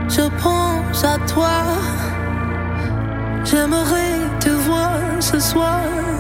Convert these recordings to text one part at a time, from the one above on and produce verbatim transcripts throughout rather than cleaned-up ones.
je pense à toi. J'aimerais te voir ce soir.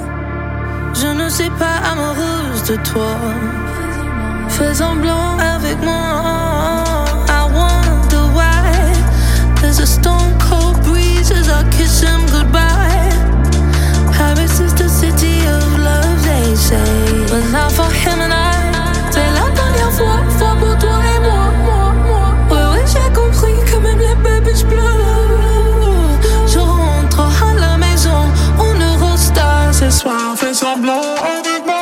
Je ne suis pas amoureuse de toi. Fais semblant avec moi. I wonder why there's a stone cold breeze as I kiss him goodbye. Paris is the city of love, they say, but not for him and I. C'est la dernière fois, fois pour toi et moi, moi, moi. Ouais, ouais, j'ai compris que même les bébés pleurent. Je rentre à la maison, on Eurostar ce soir, fais semblant avec moi.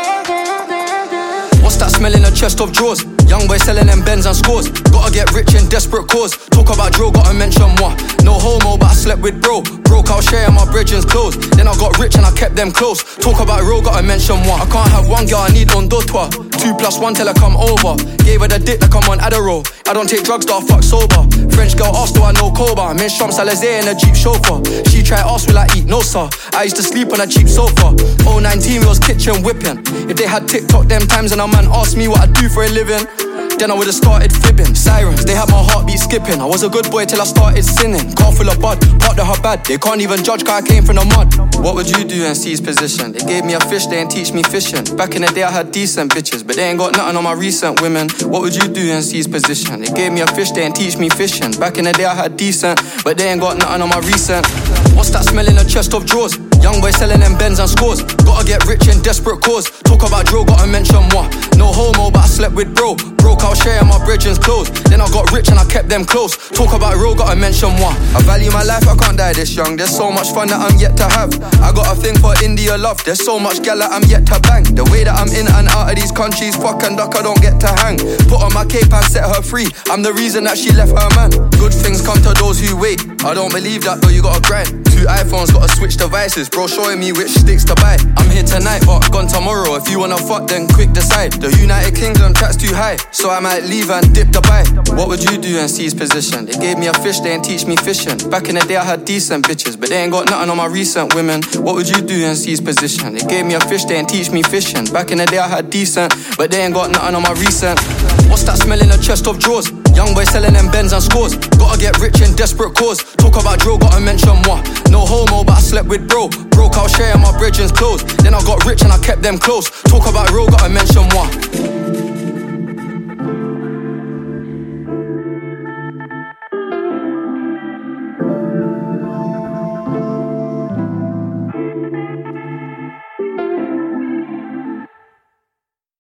What's that smell in the chest of drawers? Young boy selling them Benz and scores. Gotta get rich in desperate cause. Talk about drill, gotta mention moi. No homo, but I slept with bro. Broke out sharing my brethrens clothes. Then I got rich and I kept them close. Talk about real, gotta mention moi. I can't have one girl, I need on d'autres. Two plus one till I come over. Gave her the dick like I'm on Adderall. I don't take drugs, though I fuck sober. French girl asked, do I know Koba? I'm in Champs-Élysées in a Jeep chauffeur. She try ask, will I eat? No sir. I used to sleep on a cheap sofa. oh nineteen, we was kitchen whipping. If they had TikTok them times and a man asked me what I do for a living, then I would've started fibbing. Sirens, they had my heartbeat skipping. I was a good boy till I started sinning. Car full of bud, part of her bad. They can't even judge cause I came from the mud. What would you do in C's position? They gave me a fish, they ain't teach me fishing. Back in the day I had decent bitches, but they ain't got nothing on my recent women. What would you do in C's position? They gave me a fish, they ain't teach me fishing. Back in the day I had decent, but they ain't got nothing on my recent. What's that smell in the chest of drawers? Young boy selling them Benz and scores. Gotta get rich in desperate cause. Talk about drill, gotta mention moi. No homo, but I slept with bro. Broke out sharing my brethrens clothes. Then I got rich and I kept them close. Talk about real, gotta mention moi. I value my life, I can't die this young. There's so much fun that I'm yet to have. I got a thing for India love. There's so much gal that I'm yet to bang. The way that I'm in and out of these countries, fuck and duck, I don't get to hang. Put on my cape and set her free. I'm the reason that she left her man. Good things come to those who wait. I don't believe that though, you gotta grind. Two iPhones, gotta switch devices. Bro showing me which sticks to buy. I'm here tonight, but gone tomorrow. If you wanna fuck, then quick decide. The United Kingdom track's too high, so I might leave and dip the buy. What would you do in C's position? They gave me a fish, they ain't teach me fishing. Back in the day I had decent bitches, but they ain't got nothing on my recent women. What would you do in C's position? They gave me a fish, they ain't teach me fishing. Back in the day I had decent, but they ain't got nothing on my recent. What's that smell in the chest of drawers? Young boy selling them Benz and scores. Gotta get rich in desperate cause. Talk about drill, gotta mention moi. No homo, but I slept with bro. Broke out sharing my brethrens clothes. Then I got rich and I kept them close. Talk about real, gotta mention moi.